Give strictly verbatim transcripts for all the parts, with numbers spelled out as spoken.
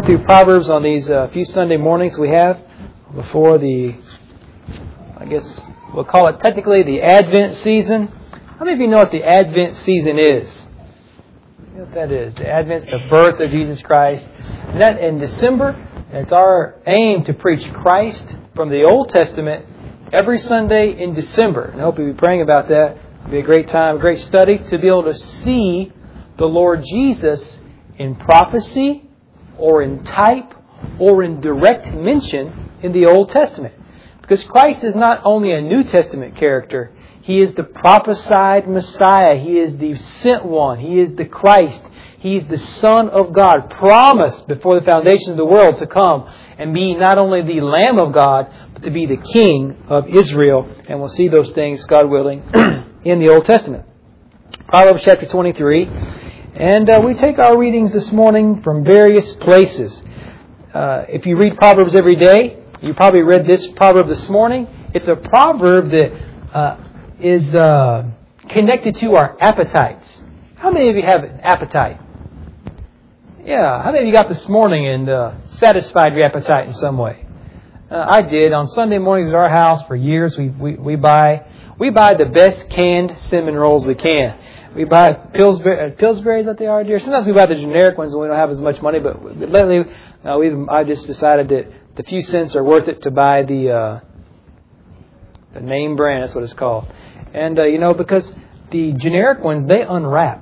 through Proverbs on these uh, few Sunday mornings we have before the, I guess we'll call it technically the Advent season. How many of you know what the Advent season is? You know what that is? The Advent's the birth of Jesus Christ. And that in December, it's our aim to preach Christ from the Old Testament every Sunday in December. And I hope you'll be praying about that. It'll be a great time, a great study to be able to see the Lord Jesus in prophecy or in type or in direct mention in the Old Testament. Because Christ is not only a New Testament character, He is the prophesied Messiah. He is the sent one. He is the Christ. He is the Son of God, promised before the foundation of the world to come and be not only the Lamb of God, but to be the King of Israel. And we'll see those things, God willing, in the Old Testament. Proverbs chapter twenty-three. And uh, we take our readings this morning from various places. Uh, if you read Proverbs every day, you probably read this proverb this morning. It's a proverb that uh, is uh, connected to our appetites. How many of you have an appetite? Yeah, how many of you got this morning and uh, satisfied your appetite in some way? Uh, I did. On Sunday mornings at our house for years, we, we, we buy we buy the best canned cinnamon rolls we can. We buy Pillsbury, uh, Pillsbury's that they are, dear. Sometimes we buy the generic ones when we don't have as much money. But lately, uh, we I just decided that the few cents are worth it to buy the uh, the name brand. That's what it's called. And uh, you know, because the generic ones, they unwrap.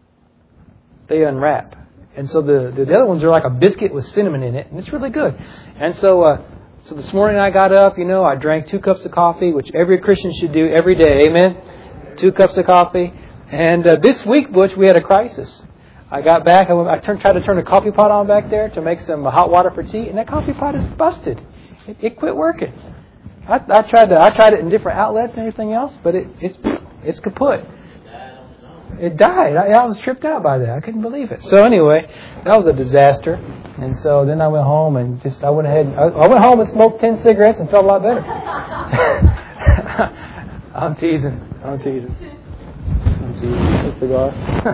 They unwrap, and so the the other ones are like a biscuit with cinnamon in it, and it's really good. And so, uh, so this morning I got up. You know, I drank two cups of coffee, which every Christian should do every day. Amen. Two cups of coffee. And uh, this week, Butch, we had a crisis. I got back. I, went, I turned, tried to turn the coffee pot on back there to make some hot water for tea, and that coffee pot is busted. It, it quit working. I, I tried to. I tried it in different outlets and everything else, but it, it's it's kaput. It died. I, I was tripped out by that. I couldn't believe it. So anyway, that was a disaster. And so then I went home and just I went ahead. And, I, I went home and smoked ten cigarettes and felt a lot better. I'm teasing. I'm teasing. A cigar.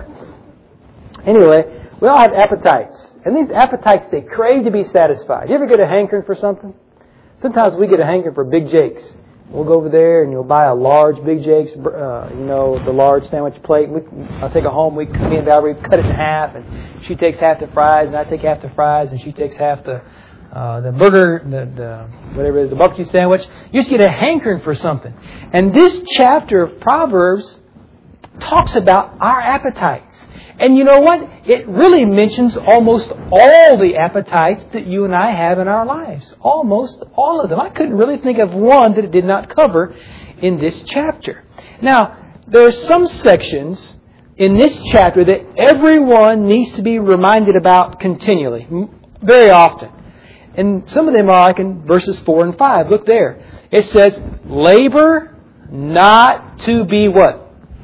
Anyway, we all have appetites. And these appetites, they crave to be satisfied. You ever get a hankering for something? Sometimes we get a hankering for Big Jake's. We'll go over there and you'll buy a large Big Jake's, uh, you know, the large sandwich plate. We, I'll take it home. We, me and Valerie cut it in half, and she takes half the fries, and I take half the fries, and she takes half the uh, the burger, the, the whatever it is, the barbecue sandwich. You just get a hankering for something. And this chapter of Proverbs talks about our appetites. And you know what? It really mentions almost all the appetites that you and I have in our lives. Almost all of them. I couldn't really think of one that it did not cover in this chapter. Now, there are some sections in this chapter that everyone needs to be reminded about continually, very often. And some of them are like in verses four and five. Look there. It says, labor not to be what?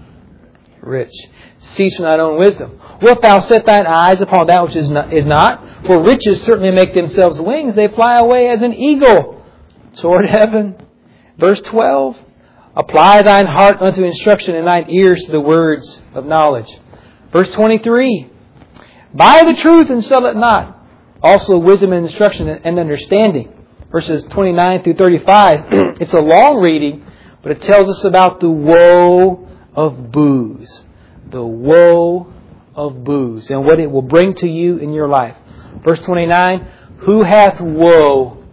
Rich. Cease from thine own wisdom. Wilt thou set thine eyes upon that which is not, is not? For riches certainly make themselves wings. They fly away as an eagle toward heaven. Verse twelve. Apply thine heart unto instruction and thine ears to the words of knowledge. Verse twenty-three. Buy the truth and sell it not. Also wisdom and instruction and understanding. Verses twenty-nine through thirty-five. It's a long reading, but it tells us about the woe of booze. The woe of booze and what it will bring to you in your life. Verse twenty-nine, who hath woe?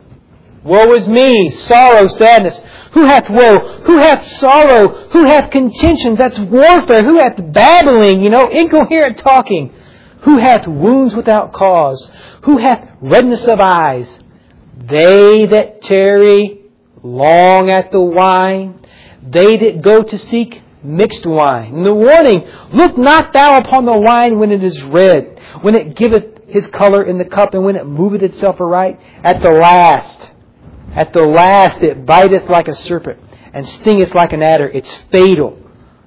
Woe is me, sorrow, sadness. Who hath woe? Who hath sorrow? Who hath contentions? That's warfare. Who hath babbling, you know, incoherent talking? Who hath wounds without cause? Who hath redness of eyes? They that tarry long at the wine, they that go to seek mixed wine. And the warning, look not thou upon the wine when it is red, when it giveth his color in the cup, and when it moveth itself aright. At the last, at the last it biteth like a serpent, and stingeth like an adder. It's fatal.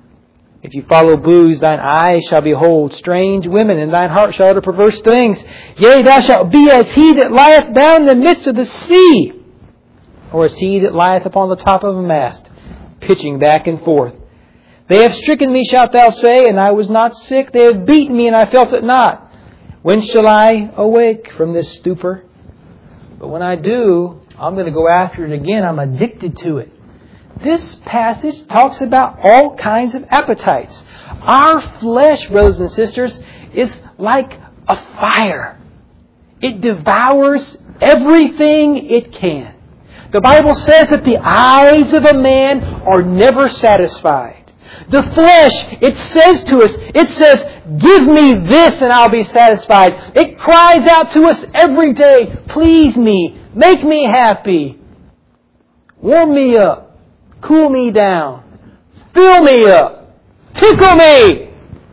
If you follow booze, thine eyes shall behold strange women, and thine heart shall utter perverse things. Yea, thou shalt be as he that lieth down in the midst of the sea, or as he that lieth upon the top of a mast, pitching back and forth. They have stricken me, shalt thou say, and I was not sick. They have beaten me, and I felt it not. When shall I awake from this stupor? But when I do, I'm going to go after it again. I'm addicted to it. This passage talks about all kinds of appetites. Our flesh, brothers and sisters, is like a fire. It devours everything it can. The Bible says that the eyes of a man are never satisfied. The flesh, it says to us, it says, give me this and I'll be satisfied. It cries out to us every day, please me, make me happy, warm me up, cool me down, fill me up, tickle me.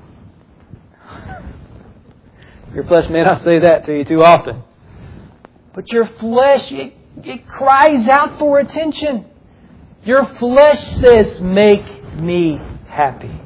Your flesh may not say that to you too often. But your flesh, it, it cries out for attention. Your flesh says, make me happy.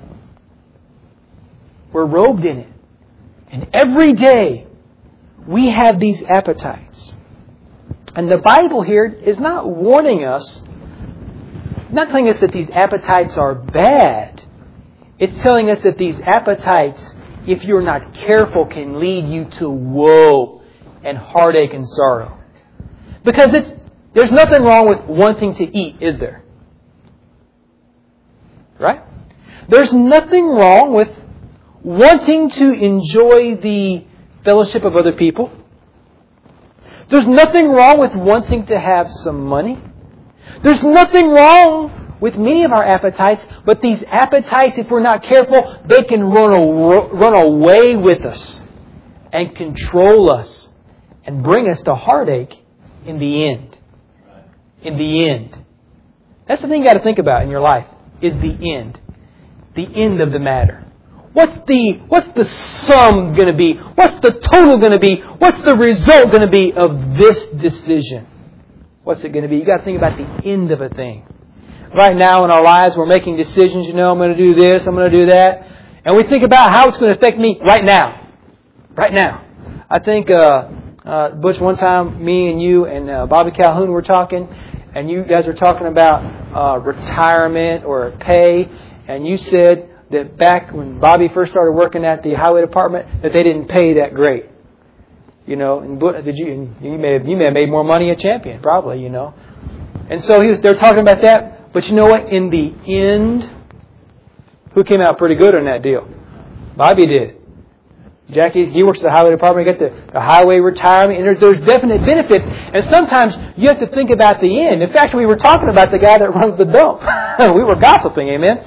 We're robed in it. And every day we have these appetites. And the Bible here is not warning us, not telling us that these appetites are bad. It's telling us that these appetites, if you're not careful, can lead you to woe and heartache and sorrow. Because it's, there's nothing wrong with wanting to eat, is there? Right? There's nothing wrong with wanting to enjoy the fellowship of other people. There's nothing wrong with wanting to have some money. There's nothing wrong with many of our appetites, but these appetites, if we're not careful, they can run, a, run away with us and control us and bring us to heartache in the end. In the end. That's the thing you got to think about in your life, is the end. The end of the matter. What's the what's the sum going to be? What's the total going to be? What's the result going to be of this decision? What's it going to be? You got to think about the end of a thing. Right now in our lives, we're making decisions. You know, I'm going to do this, I'm going to do that. And we think about how it's going to affect me right now. Right now. I think, uh, uh, Butch, one time, me and you and uh, Bobby Calhoun were talking, and you guys were talking about uh, retirement or pay, and you said that back when Bobby first started working at the highway department, that they didn't pay that great. You know, and did you? You may have, you may have made more money at Champion, probably. You know, and so he was. They're talking about that. But you know what? In the end, who came out pretty good on that deal? Bobby did. Jackie, he works at the highway department. He got the, the highway retirement, and there's, there's definite benefits. And sometimes you have to think about the end. In fact, we were talking about the guy that runs the dump. We were gossiping. Amen.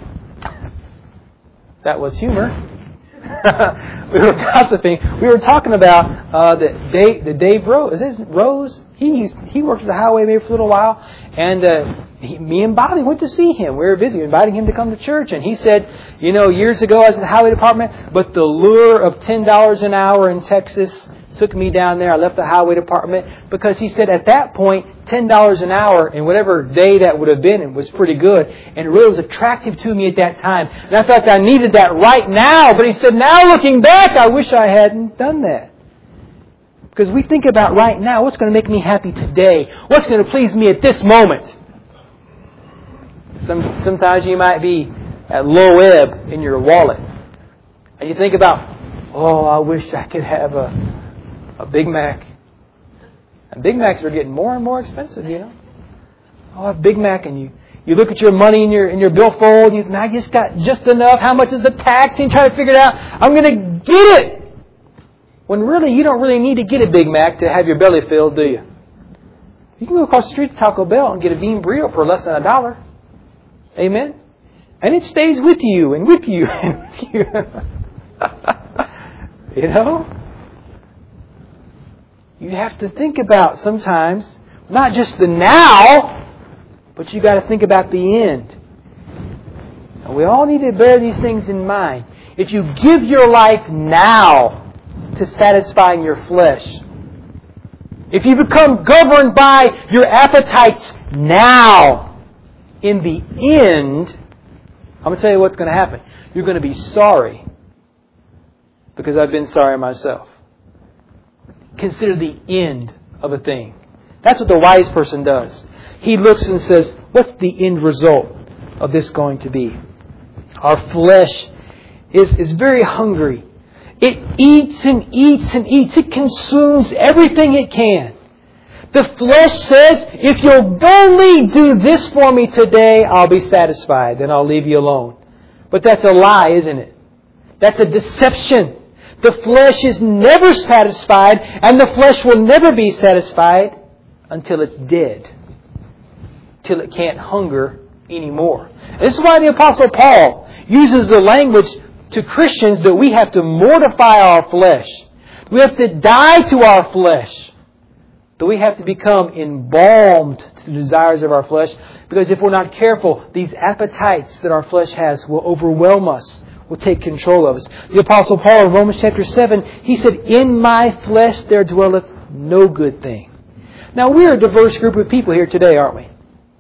That was humor. We were gossiping. We were talking about uh, the Dave, the Dave Rose. Is it Rose? He he worked at the highway maybe for a little while, and uh, he, me and Bobby went to see him. We were busy inviting him to come to church, and he said, you know, years ago I was at the highway department, but the lure of ten dollars an hour in Texas took me down there. I left the highway department because he said at that point, ten dollars an hour in whatever day that would have been, it was pretty good. And it really was attractive to me at that time. And I thought I needed that right now. But he said, now looking back, I wish I hadn't done that. Because we think about right now, what's going to make me happy today? What's going to please me at this moment? Some, sometimes you might be at low ebb in your wallet. And you think about, oh, I wish I could have a A Big Mac. And Big Macs are getting more and more expensive, you know. Oh, a Big Mac, and you, you look at your money in your in your billfold, and you think, I just got just enough. How much is the tax? And you try to figure it out. I'm going to get it. When really, you don't really need to get a Big Mac to have your belly filled, do you? You can go across the street to Taco Bell and get a bean burrito for less than a dollar. Amen? And it stays with you and with you and with you. You know? You have to think about sometimes, not just the now, but you got to think about the end. And we all need to bear these things in mind. If you give your life now to satisfying your flesh, if you become governed by your appetites now, in the end, I'm going to tell you what's going to happen. You're going to be sorry, because I've been sorry myself. Consider the end of a thing. That's what the wise person does. He looks and says, what's the end result of this going to be? Our flesh is, is very hungry. It eats and eats and eats. It consumes everything it can. The flesh says, if you'll only do this for me today, I'll be satisfied. Then I'll leave you alone. But that's a lie, isn't it? That's a deception. The flesh is never satisfied, and the flesh will never be satisfied until it's dead. Till it can't hunger anymore. This is why the Apostle Paul uses the language to Christians that we have to mortify our flesh. We have to die to our flesh. That we have to become embalmed to the desires of our flesh. Because if we're not careful, these appetites that our flesh has will overwhelm us, will take control of us. The Apostle Paul in Romans chapter seven, he said, in my flesh there dwelleth no good thing. Now we're a diverse group of people here today, aren't we?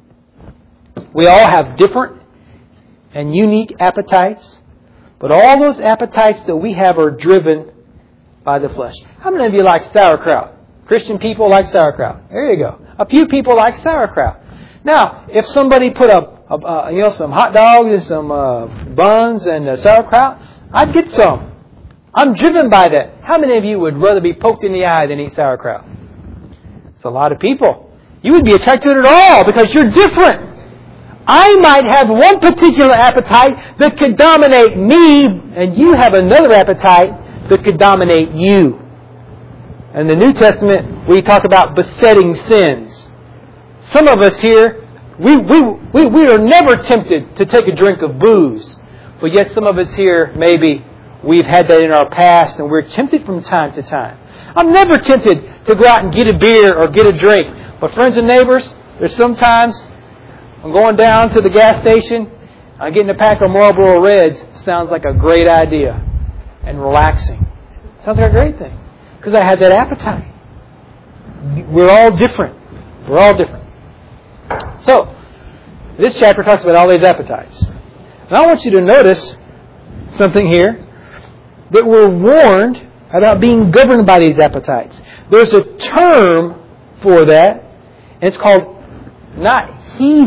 We all have different and unique appetites. But all those appetites that we have are driven by the flesh. How many of you like sauerkraut? Christian people like sauerkraut. There you go. A few people like sauerkraut. Now, if somebody put a, a, a you know some hot dogs and some uh, buns and uh, sauerkraut, I'd get some. I'm driven by that. How many of you would rather be poked in the eye than eat sauerkraut? It's a lot of people. You would be attracted to it at all because you're different. I might have one particular appetite that could dominate me, and you have another appetite that could dominate you. In the New Testament, we talk about besetting sins. Some of us here, we, we, we, we are never tempted to take a drink of booze. But yet some of us here, maybe we've had that in our past and we're tempted from time to time. I'm never tempted to go out and get a beer or get a drink. But friends and neighbors, there's sometimes I'm going down to the gas station, I'm getting a pack of Marlboro Reds. Sounds like a great idea. And relaxing. Sounds like a great thing. Because I had that appetite. We're all different. We're all different. So, this chapter talks about all these appetites. And I want you to notice something here. That we're warned about being governed by these appetites. There's a term for that. And it's called not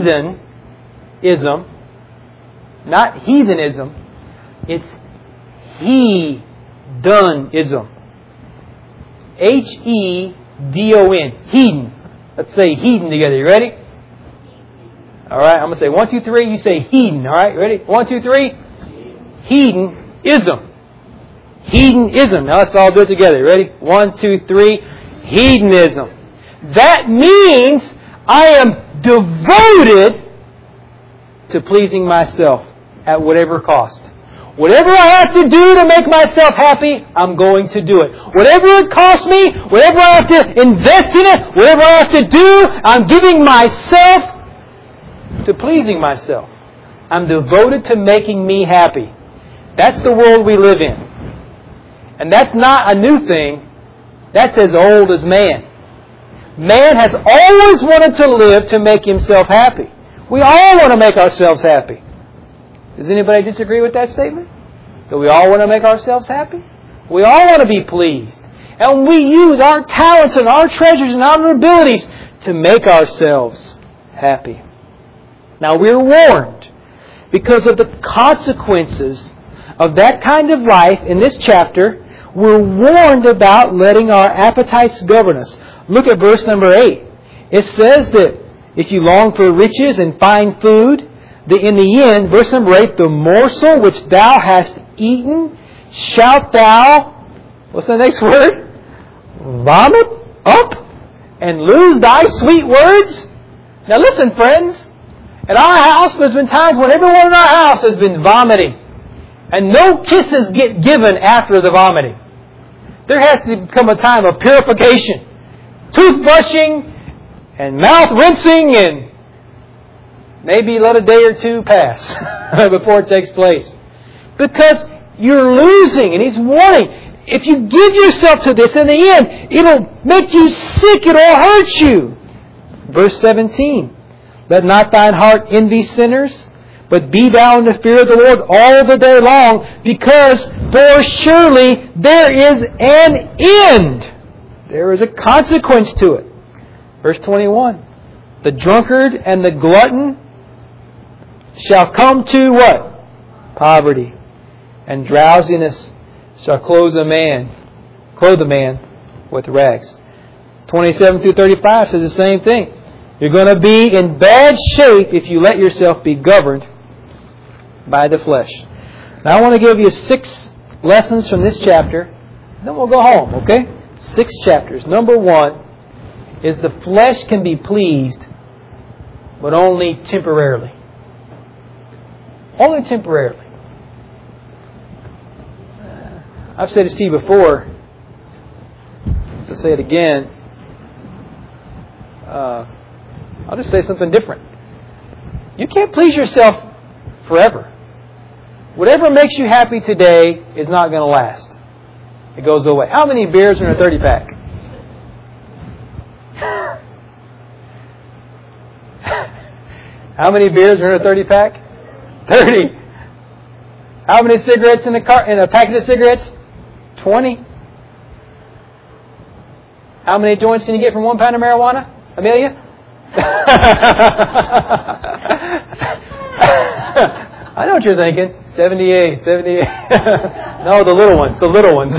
heathenism. Not heathenism. It's hedonism. H E D O N. Hedon. Let's say hedon together. You ready? Alright, I'm going to say one, two, three. You say hedon. Alright, ready? One, two, three. Hedonism. Hedonism. Now let's all do it together. You ready? One, two, three. Hedonism. That means I am devoted to pleasing myself at whatever cost. Whatever I have to do to make myself happy, I'm going to do it. Whatever it costs me, whatever I have to invest in it, whatever I have to do, I'm giving myself to pleasing myself. I'm devoted to making me happy. That's the world we live in. And that's not a new thing. That's as old as man. Man has always wanted to live to make himself happy. We all want to make ourselves happy. Does anybody disagree with that statement? Do we all want to make ourselves happy? We all want to be pleased. And we use our talents and our treasures and our abilities to make ourselves happy. Now we're warned because of the consequences of that kind of life in this chapter. We're warned about letting our appetites govern us. Look at verse number eight. It says that if you long for riches and fine food, that in the end, verse number eight, the morsel which thou hast eaten, shalt thou, what's the next word? Vomit up and lose thy sweet words? Now listen, friends. At our house, there's been times when everyone in our house has been vomiting. And no kisses get given after the vomiting. There has to come a time of purification. Toothbrushing and mouth rinsing and maybe let a day or two pass before it takes place. Because you're losing. And He's warning. If you give yourself to this, in the end, it'll make you sick. It'll hurt you. Verse seventeen. Let not thine heart envy sinners, but be thou in the fear of the Lord all the day long, because for surely there is an end. There is a consequence to it. Verse twenty-one. The drunkard and the glutton shall come to what? Poverty and drowsiness. shall clothe a man, clothe a man with rags. twenty-seven through thirty-five says the same thing. You're going to be in bad shape if you let yourself be governed by the flesh. Now I want to give you six lessons from this chapter. Then we'll go home, okay? Six chapters. Number one is the flesh can be pleased, but only temporarily. Only temporarily. I've said this to you before, so say it again. Uh, I'll just say something different. You can't please yourself forever. Whatever makes you happy today is not going to last. It goes away. How many beers are in a thirty pack? How many beers are in a thirty pack? thirty. How many cigarettes in a car in a packet of cigarettes? twenty. How many joints can you get from one pound of marijuana? Amelia? I know what you're thinking. seventy-eight, seventy-eight. No, the little ones, the little ones.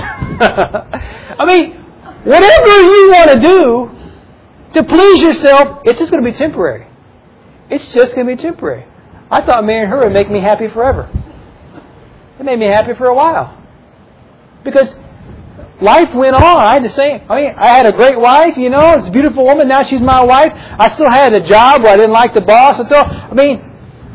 I mean, whatever you want to do to please yourself, it's just going to be temporary. It's just going to be temporary. I thought marrying her would make me happy forever. It made me happy for a while. Because life went on. I had the same. I mean, I had a great wife, you know. It's a beautiful woman. Now she's my wife. I still had a job where I didn't like the boss. I mean,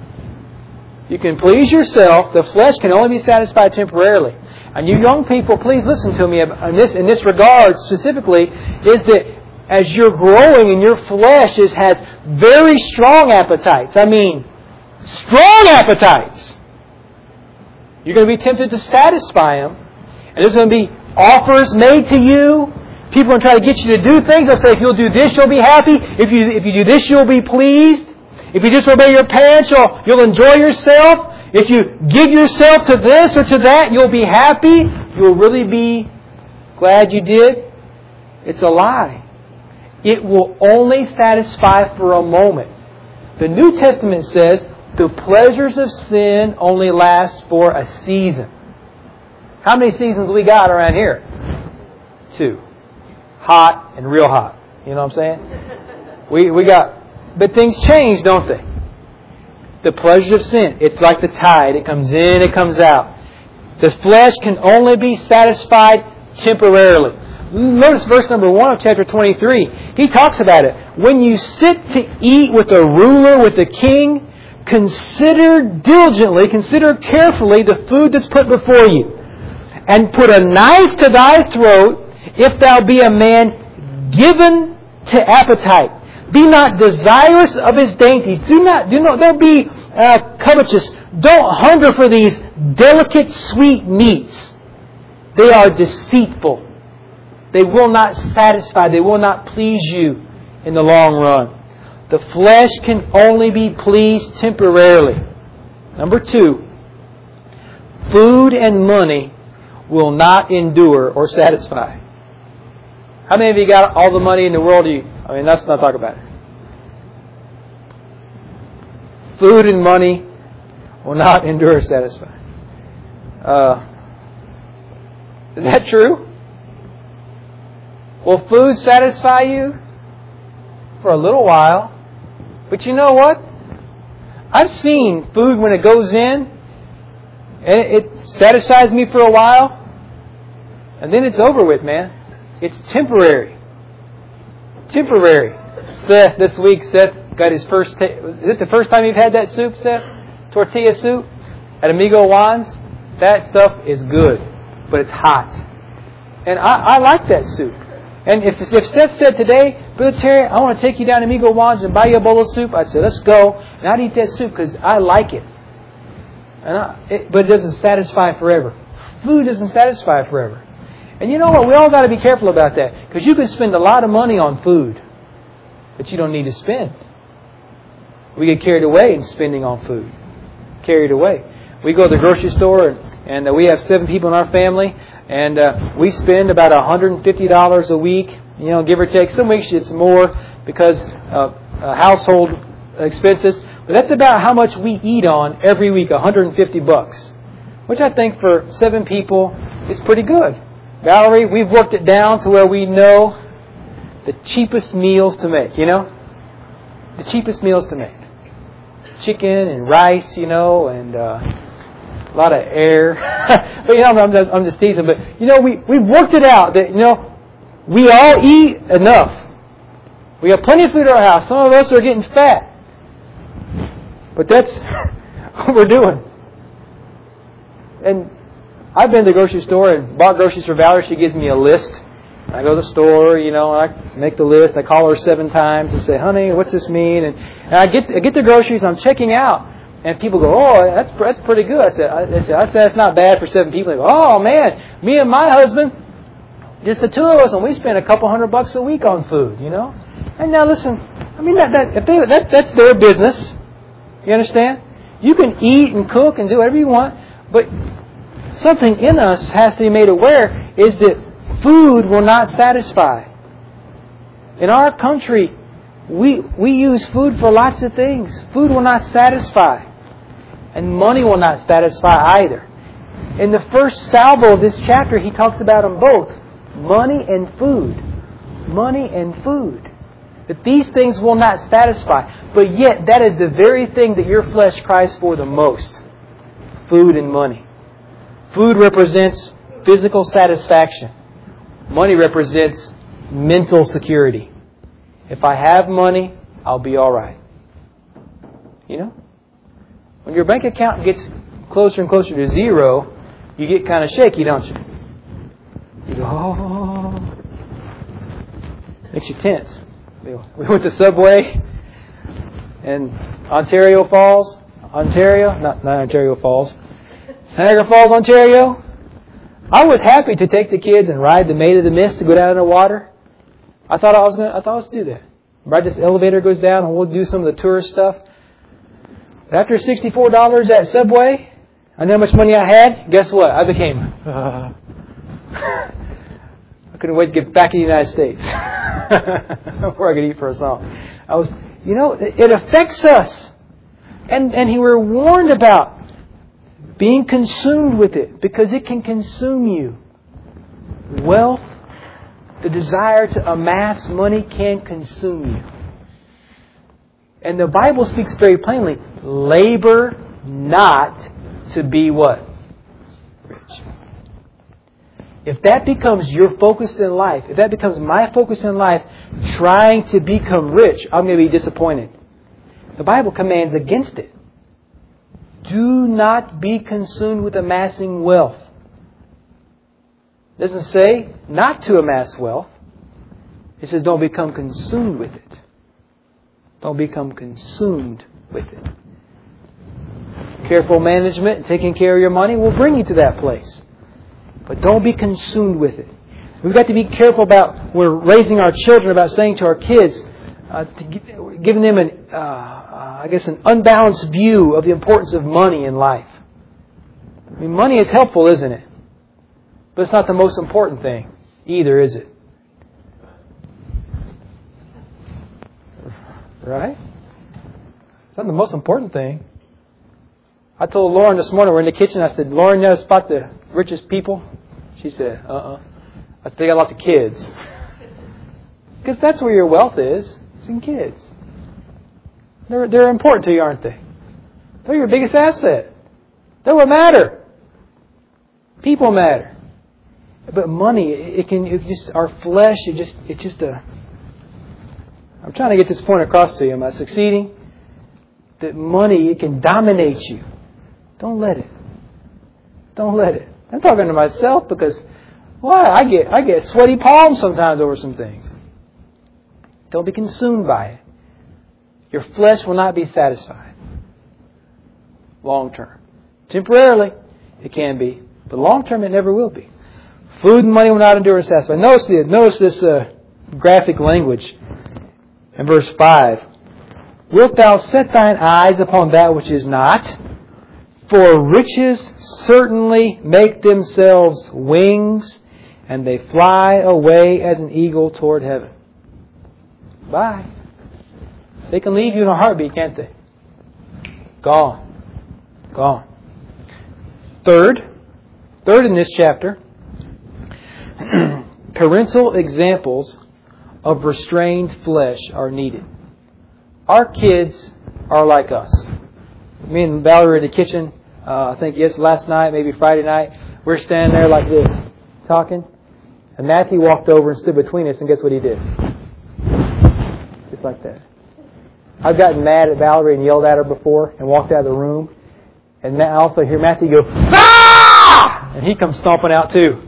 you can please yourself. The flesh can only be satisfied temporarily. And you young people, please listen to me in this, in this regard specifically, is that as you're growing and your flesh is, has very strong appetites. I mean, strong appetites. You're going to be tempted to satisfy them. And there's going to be offers made to you. People are going to try to get you to do things. They'll say, if you'll do this, you'll be happy. If you if you do this, you'll be pleased. If you just obey your parents, you'll, you'll enjoy yourself. If you give yourself to this or to that, you'll be happy. You'll really be glad you did. It's a lie. It will only satisfy for a moment. The New Testament says the pleasures of sin only last for a season. How many seasons we got around here? Two. Hot and real hot. You know what I'm saying? We we got... But things change, don't they? The pleasures of sin. It's like the tide. It comes in, it comes out. The flesh can only be satisfied temporarily. Notice verse number one of chapter twenty-three. He talks about it. When you sit to eat with a ruler, with a king, consider diligently, consider carefully the food that's put before you. And put a knife to thy throat, if thou be a man given to appetite. Be not desirous of his dainties. Do not, do not, don't be uh, covetous. Don't hunger for these delicate, sweet meats. They are deceitful. They will not satisfy. They will not please you in the long run. The flesh can only be pleased temporarily. Number two, food and money will not endure or satisfy. How many of you got all the money in the world? You, I mean, let's not talk about it. Food and money will not endure or satisfy. Uh, is that true? Will food satisfy you? For a little while. But you know what? I've seen food when it goes in, and it satisfies me for a while, and then it's over with, man. It's temporary. Temporary. Seth, this week, Seth got his first... Ta- is it the first time you've had that soup, Seth? Tortilla soup? At Amigo Juan's? That stuff is good, but it's hot. And I, I like that soup. And if, if Seth said today, Brother Terry, I want to take you down to Amigo Juan's and buy you a bowl of soup, I'd say, let's go. And I'd eat that soup because I like it. And I, it. But it doesn't satisfy forever. Food doesn't satisfy forever. And you know what? We all got to be careful about that. Because you can spend a lot of money on food that you don't need to spend. We get carried away in spending on food. Carried away. We go to the grocery store and, and uh, we have seven people in our family. And uh, we spend about one hundred fifty dollars a week. You know, give or take. Some weeks it's more because of uh, household expenses. But that's about how much we eat on every week, one hundred fifty bucks. which I think for seven people is pretty good. Valerie, we've worked it down to where we know the cheapest meals to make, you know? The cheapest meals to make. Chicken and rice, you know, and uh, a lot of air. But, you know, I'm just, I'm just teasing. But, you know, we, we've worked it out that, you know, we all eat enough. We have plenty of food at our house. Some of us are getting fat. But that's what we're doing. And I've been to the grocery store and bought groceries for Valerie. She gives me a list. I go to the store, you know, and I make the list. I call her seven times and say, honey, what's this mean? And, and I get I get the groceries. I'm checking out. And people go, oh, that's that's pretty good. I said, I, I said, I said that's not bad for seven people. They go, oh, man, me and my husband, just the two of us, and we spend a couple hundred bucks a week on food, you know. And now listen, I mean, that that, if they, that that's their business. You understand? You can eat and cook and do whatever you want, but something in us has to be made aware is that food will not satisfy. In our country, we we use food for lots of things. Food will not satisfy. And money will not satisfy either. In the first salvo of this chapter, he talks about them both. Money and food. Money and food. That these things will not satisfy. But yet, that is the very thing that your flesh cries for the most. Food and money. Food represents physical satisfaction. Money represents mental security. If I have money, I'll be all right. You know? When your bank account gets closer and closer to zero, you get kind of shaky, don't you? You go, oh. Makes you tense. We went to Subway in Ontario Falls. Ontario? Not, not Ontario Falls. Niagara Falls, Ontario. I was happy to take the kids and ride the Maid of the Mist to go down in the water. I thought I was going. I thought I was going to do that. Ride this elevator goes down, and we'll do some of the tourist stuff. But after sixty-four dollars at Subway, I knew how much money I had. Guess what? I became. Uh, I couldn't wait to get back in the United States before I could eat for a song. I was, you know, it, it affects us, and and he were warned about being consumed with it, because it can consume you. Wealth, the desire to amass money can consume you. And the Bible speaks very plainly, labor not to be what? Rich. If that becomes your focus in life, if that becomes my focus in life, trying to become rich, I'm going to be disappointed. The Bible commands against it. Do not be consumed with amassing wealth. It doesn't say not to amass wealth. It says don't become consumed with it. Don't become consumed with it. Careful management and taking care of your money will bring you to that place. But don't be consumed with it. We've got to be careful about, we're raising our children, about saying to our kids, uh, to give, giving them an, uh, uh, I guess, an unbalanced view of the importance of money in life. I mean, money is helpful, isn't it? But it's not the most important thing either, is it? Right? It's not the most important thing. I told Lauren this morning, we're in the kitchen, I said, Lauren, you know spot the richest people? She said, uh-uh. I said, they got lots of kids. Because that's where your wealth is. It's in kids. They're, they're important to you, aren't they? They're your biggest asset. They're what matter. People matter. But money, it can, it just, our flesh, it just, it's just a, I'm trying to get this point across to you. Am I succeeding? That money, it can dominate you. Don't let it. Don't let it. I'm talking to myself because, why? I get, I get sweaty palms sometimes over some things. Don't be consumed by it. Your flesh will not be satisfied. Long term. Temporarily, it can be. But long term, it never will be. Food and money will not endure and satisfy. Notice this, notice this uh, graphic language in verse five. Wilt thou set thine eyes upon that which is not? For riches certainly make themselves wings, and they fly away as an eagle toward heaven. Bye. They can leave you in a heartbeat, can't they? Gone. Gone. Third, third in this chapter, parental examples of restrained flesh are needed. Our kids are like us. Me and Valerie were in the kitchen, uh, I think yes, last night, maybe Friday night. We're standing there like this, talking. And Matthew walked over and stood between us, and guess what he did? Just like that. I've gotten mad at Valerie and yelled at her before and walked out of the room. And I also hear Matthew go, ah! And he comes stomping out too.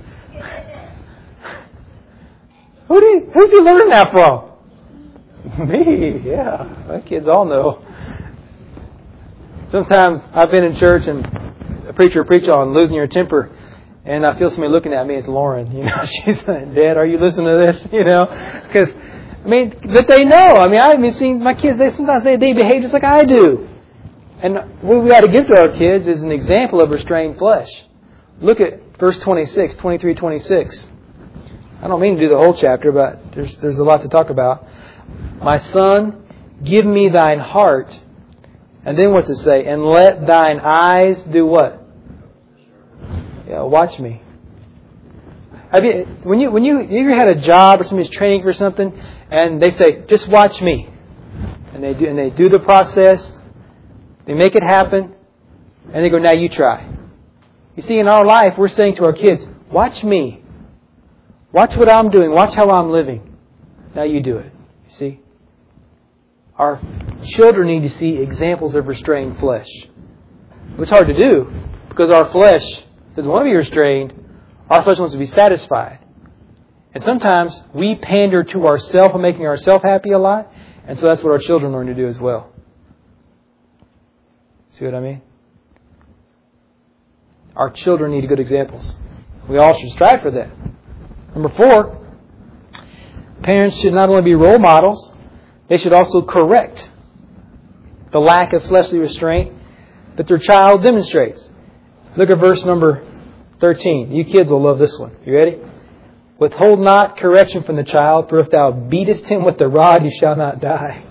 Who do you, who's he learning that from? Me, yeah. My kids all know. Sometimes I've been in church and a preacher preach on losing your temper, and I feel somebody looking at me. It's Lauren. You know, she's like, Dad, are you listening to this? You know, because I mean, but they know. I mean, I've seen my kids. They sometimes say they behave just like I do, and what we got to give to our kids is an example of restrained flesh. Look at verse twenty-six, twenty-three, twenty-six. I don't mean to do the whole chapter, but there's there's a lot to talk about. My son, give me thine heart. And then what's it say? And let thine eyes do what? Yeah, watch me. Have you, when you when you, you ever had a job or somebody's training for something, and they say, just watch me. And they do and they do the process, they make it happen, and they go, now you try. You see, in our life, we're saying to our kids, watch me. Watch what I'm doing. Watch how I'm living. Now you do it. You see? Our children need to see examples of restrained flesh. It's hard to do because our flesh doesn't want to be restrained. Our flesh wants to be satisfied. And sometimes we pander to ourselves and making ourselves happy a lot. And so that's what our children learn to do as well. See what I mean? Our children need good examples. We all should strive for that. Number four, parents should not only be role models, they should also correct the lack of fleshly restraint that their child demonstrates. Look at verse number thirteen. You kids will love this one. You ready? Withhold not correction from the child, for if thou beatest him with the rod, he shall not die.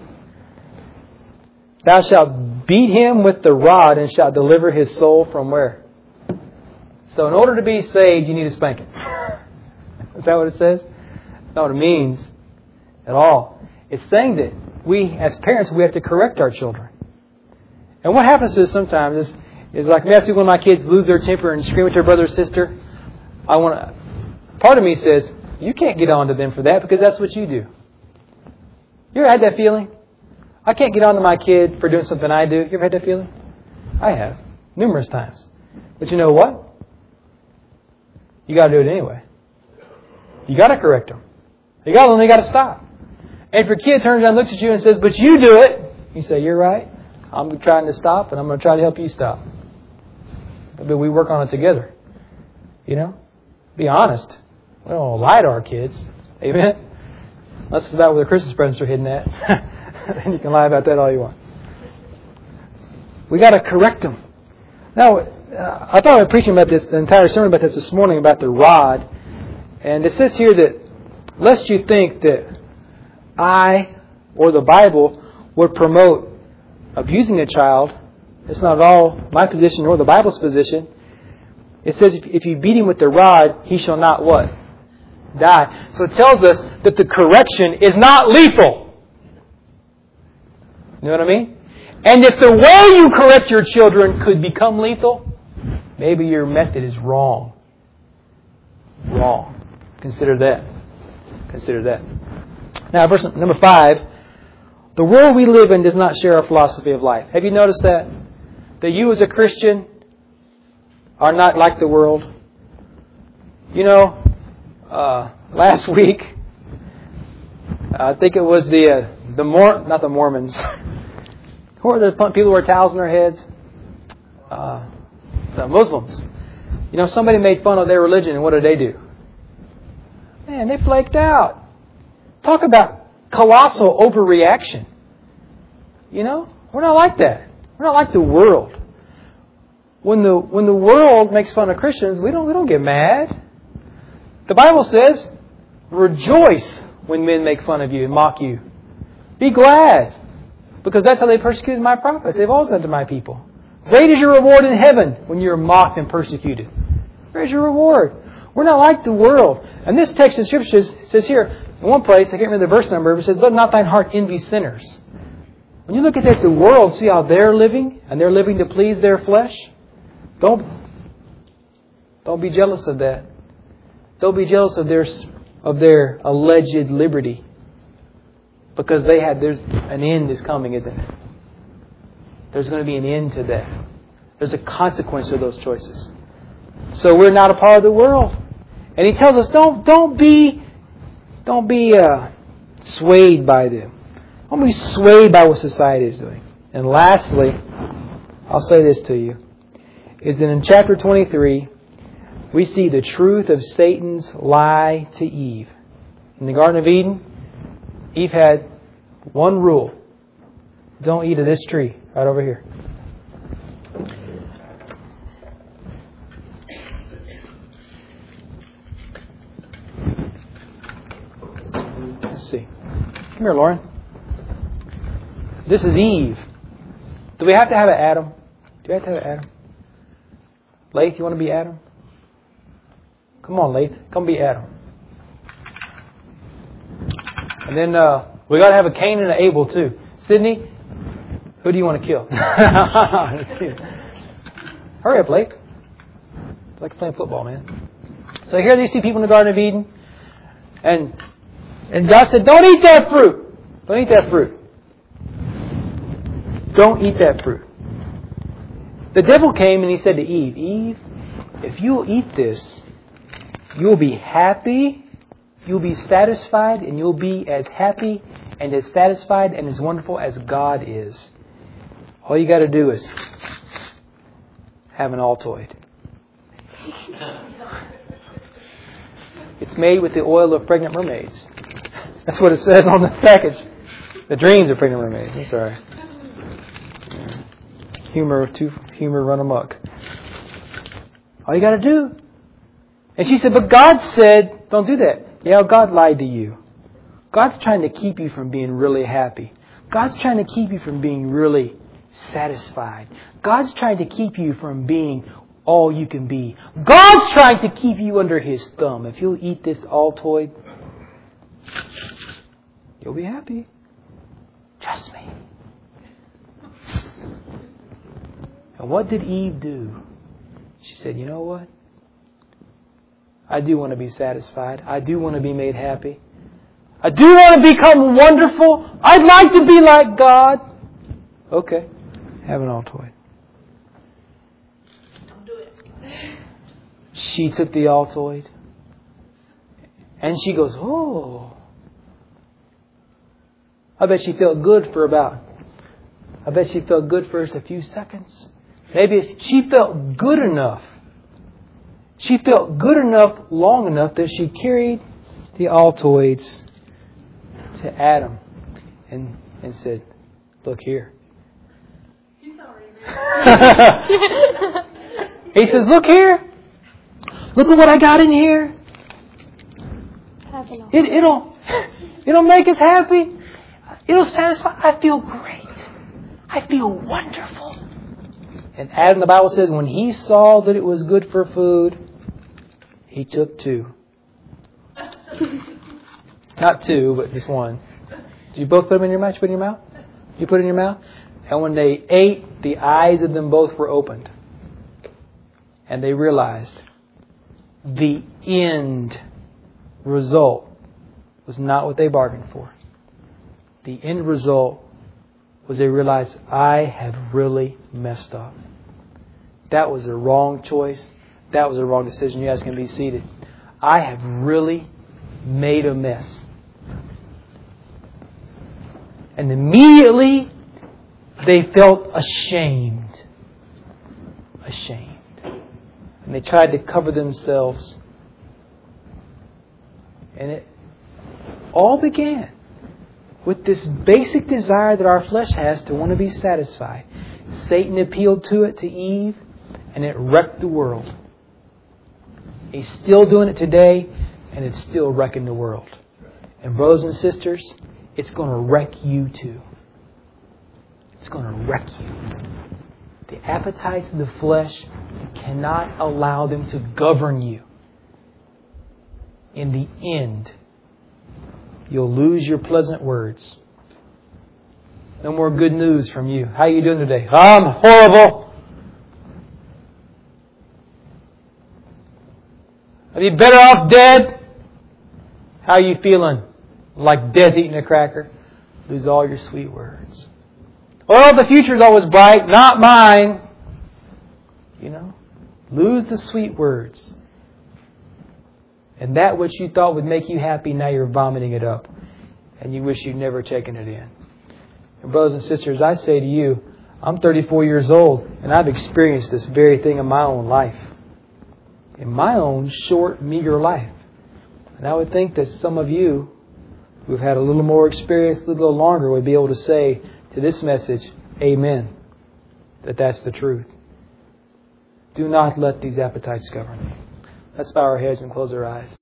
Thou shalt beat him with the rod and shalt deliver his soul from where? So in order to be saved, you need a spanking. Is that what it says? That's not what it means at all. It's saying that we, as parents, we have to correct our children. And what happens to us sometimes is, is like me, I see when my kids lose their temper and scream at their brother or sister. I want to. Part of me says, you can't get on to them for that because that's what you do. You ever had that feeling? I can't get on to my kid for doing something I do. You ever had that feeling? I have. Numerous times. But you know what? You got to do it anyway. You got to correct them. You got to learn. You got to stop. And if your kid turns around and looks at you and says, but you do it, you say, you're right. I'm trying to stop and I'm going to try to help you stop. But we work on it together. You know? Be honest. We don't lie to our kids. Amen? That's about where the Christmas presents are hidden at. And you can lie about that all you want. We got to correct them. Now, uh, I thought I was preaching about this, the entire sermon about this this morning, about the rod. And it says here that, lest you think that I or the Bible would promote abusing a child. It's not at all my position nor the Bible's position. It says if, if you beat him with the rod, he shall not what? Die. So it tells us that the correction is not lethal. You know what I mean? And if the way you correct your children could become lethal, maybe your method is wrong. Wrong. Consider that. Consider that. Now, verse number five. The world we live in does not share our philosophy of life. Have you noticed that? That you as a Christian are not like the world. You know, uh, last week, I think it was the, uh, the Mor- not the Mormons. Who are the people who wear towels on their heads? Uh, the Muslims. You know, somebody made fun of their religion, and what did they do? Man, they flaked out. Talk about colossal overreaction. You know, we're not like that. We're not like the world. When the when the world makes fun of Christians, we don't we don't get mad. The Bible says, rejoice when men make fun of you and mock you. Be glad. Because that's how they persecuted my prophets. They've always done to my people. Great is your reward in heaven when you're mocked and persecuted. Where's your reward? We're not like the world. And this text in Scripture says, says here, in one place, I can't remember the verse number, but it says, let not thine heart envy sinners. When you look at that, the world, see how they're living, and they're living to please their flesh, don't, don't be jealous of that. Don't be jealous of their, of their alleged liberty. Because they had, there's an end is coming, isn't it? There's going to be an end to that. There's a consequence to those choices. So we're not a part of the world. And He tells us, don't, don't be, don't be uh, swayed by them. Don't be swayed by what society is doing. And lastly, I'll say this to you, is that in chapter twenty-three, we see the truth of Satan's lie to Eve. In the Garden of Eden, Eve had one rule. Don't eat of this tree right over here. Let's see. Come here, Lauren. This is Eve. Do we have to have an Adam? Do we have to have an Adam? Lath, you want to be Adam? Come on, Lath. Come be Adam. And then uh, we got to have a Cain and an Abel too. Sydney, who do you want to kill? Hurry up, Lath. It's like playing football, man. So here are these two people in the Garden of Eden. And, and God said, don't eat that fruit. Don't eat that fruit. Don't eat that fruit. The devil came and he said to Eve, Eve, if you will eat this, you'll be happy, you'll be satisfied, and you'll be as happy and as satisfied and as wonderful as God is. All you got to do is have an Altoid. It's made with the oil of pregnant mermaids. That's what it says on the package. The dreams of pregnant mermaids. I'm sorry. Humor, to humor run amok. All you got to do. And she said, but God said, don't do that. Yeah, God lied to you. God's trying to keep you from being really happy. God's trying to keep you from being really satisfied. God's trying to keep you from being all you can be. God's trying to keep you under His thumb. If you'll eat this Altoid, you'll be happy. Trust me. And what did Eve do? She said, you know what? I do want to be satisfied. I do want to be made happy. I do want to become wonderful. I'd like to be like God. Okay. Have an Altoid. Don't do it. She took the Altoid. And she goes, oh. I bet she felt good for about, I bet she felt good for just a few seconds. Maybe if she felt good enough. She felt good enough long enough that she carried the Altoids to Adam and, and said, look here. He's already He says, look here. Look at what I got in here. It, it'll, it'll make us happy. It'll satisfy. I feel great. I feel wonderful. And Adam, the Bible says, when he saw that it was good for food, he took two. Not two, but just one. Did you both put them in your mouth? Did you put it in your mouth? You put it in your mouth? And when they ate, the eyes of them both were opened. And they realized the end result was not what they bargained for. The end result was they realized, I have really messed up. That was a wrong choice. That was a wrong decision. You guys can be seated. I have really made a mess. And immediately they felt ashamed. Ashamed. And they tried to cover themselves. And it all began with this basic desire that our flesh has to want to be satisfied. Satan appealed to it to Eve, and it wrecked the world. He's still doing it today, and it's still wrecking the world. And brothers and sisters, it's going to wreck you too. It's going to wreck you. the appetites of the flesh, you cannot allow them to govern you. In the end, you'll lose your pleasant words. No more good news from you. How are you doing today? I'm horrible. Are you better off dead? How are you feeling? Like death eating a cracker? Lose all your sweet words. Oh, the future's always bright. Not mine. You know? Lose the sweet words. And that which you thought would make you happy, now you're vomiting it up. And you wish you'd never taken it in. And brothers and sisters, I say to you, I'm thirty-four years old, and I've experienced this very thing in my own life. In my own short, meager life. And I would think that some of you who've had a little more experience, a little longer, would be able to say to this message, amen. That that's the truth. Do not let these appetites govern you. Let's bow our heads and close our eyes.